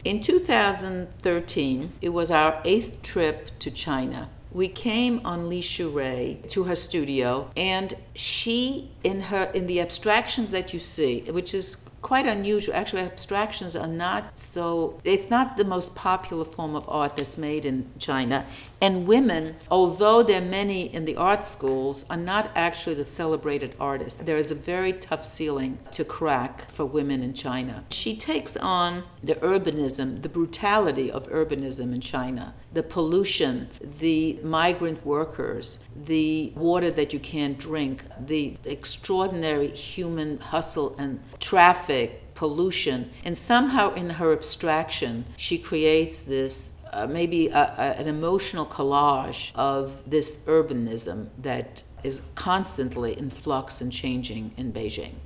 In 2013, it was our 8th trip to China. We came on Li Shuray to her studio, and she, in the abstractions that you see, which is quite unusual. Actually, abstractions are not so, it's not the most popular form of art that's made in China. And women, although there are many in the art schools, are not actually the celebrated artists. There is a very tough ceiling to crack for women in China. She takes on the urbanism, the brutality of urbanism in China, the pollution, the migrant workers, the water that you can't drink, the extraordinary human hustle and traffic, pollution. And somehow in her abstraction, she creates this maybe an emotional collage of this urbanism that is constantly in flux and changing in Beijing.